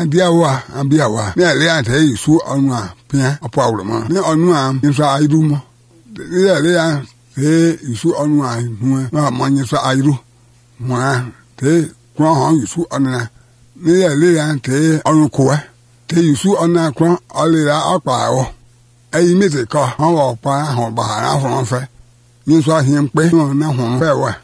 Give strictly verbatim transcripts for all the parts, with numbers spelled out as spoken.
diawa ambiawa me ale ante Yesu onu a pia opo awremo ni onu a nso airu mo ni ale ya e Yesu onu a hu na manye so airu mo te kro han Yesu onana ni ale ya ante onu ko te Yesu ona kro ole la opa o eyi mete ko han wo pa han ba na fon fe ni so ahim pe na hon fe wa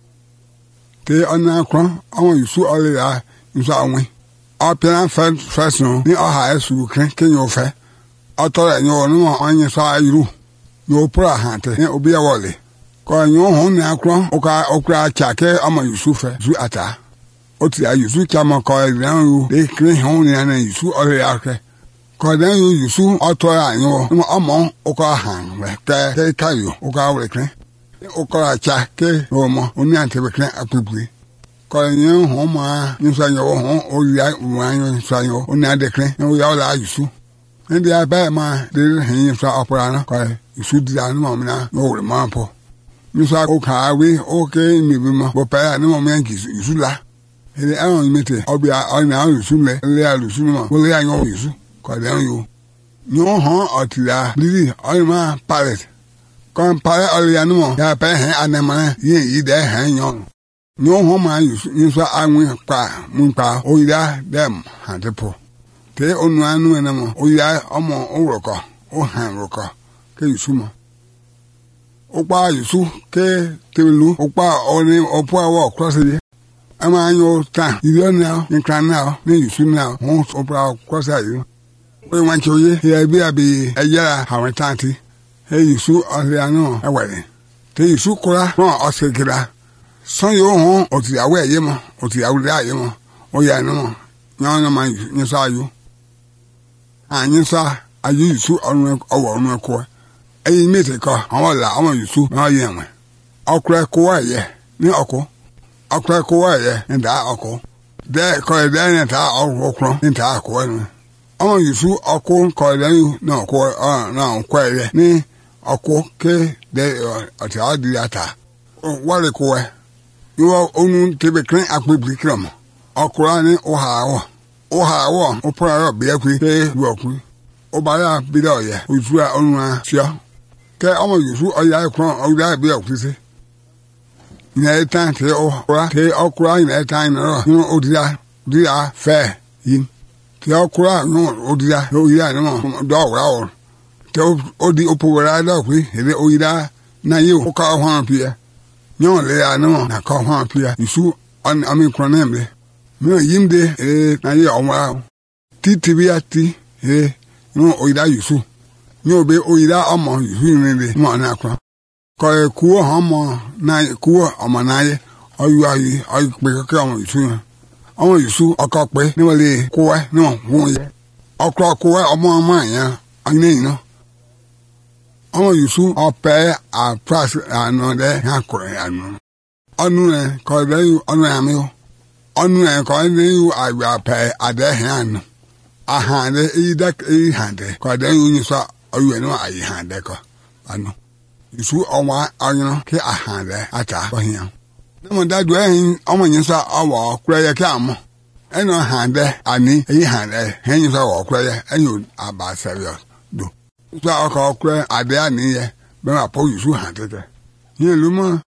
te ona kro awon Yesu ole la nso anwe apia fa faso ni aha esu kren kenyo fe atore nyo no anye so ayiru yo pra hante ni obi ya wole ko nyo hon na akro oka okra chake ama Yesu fe zu ata oti a Yesu chama ko ran yu de kren hon ni na Yesu ore akre ko dan yu Yesu atore anyo no amo oka han we te te kayo oka wole kren oka chake o mo oni ante be kren apubui Koyen homa ni sanyo hon o ya wanyo sanyo o na dekren o ya la Yesu ndi aba ma de hin sa opera na ko Yesu di anu mo na o re ma po ni sa o ka we o ke mi bi mo bo pa na mo men ki Yesu la ele awon mete obi o na Yesu le le a Yesu mo o le anyo Yesu ko le yo nyo hon o ti la bi o ma palet kon pa o le anu mo ya pa hen anema ye yi de hen yo no homa Yesu anwe kwa munpa oyira dem hantepo te onu anu enamo oyira omo oroko o han roko ke Yesu mo opa Yesu ke telu opa oni opo awo cross ye ama anyo ta iri na nkran na ni Yesu na won opa cross ayo we wan choye ya bi abi eja hawetanti he Yesu ore anu ewere te Yesu kura no osekira son yo hon oti awe ye mo oti awure aye mo o ya no mo nyan na man ni sa yo anyi sa ayu Yesu onu owo onu ko eyi mete ko awon la awon Yesu na ye nwe okra ko aye ni oko okra ko aye nda oko de ko de ni ta okro ni ta ko ni awon Yesu oko ko de na ko na ko aye ni oko ke de ati adi ata wale ko yo onu tebe kren akpebri kram okura ni oha awo oha awo opara be akwi te woku obara bi do ye ojura onu a sia ke omo Yesu oya kron oya be akwi se na etan te okura te okura ni etan no no odira dia fe yin te okura no odira no ira no do ora o te odi opora do kwi ele oira na ye o ka ho pia nyo le anu na ko ha pia Yesu an ami kronembe no yimde e na ye omwa titi bi ati e no oida Yesu nyo be oida omo Yesu nbe mo na akwa ko e ku ho mo na ku omo na ye oyu ayi ayi pe ke omo Yesu omo Yesu oko pe ni wole ku e no won ye okro ku e omo ama ya ani no Omo Yesu ope a pras anu de ha ko anu onu e ko de onu ami onu e ko de yu agba pe ade han aha de ida e hande ko de yu ni so oyu no ayi hande ko anu Yesu onwa anyo ke aha de ata ko hian na mo da do e omo nyi so awo kura ye ke amo eno hande ani e hande hen ni so awo kura ye enyo aba serious do so aka okre ade ani ye be ma po Yesu hantete ni lumo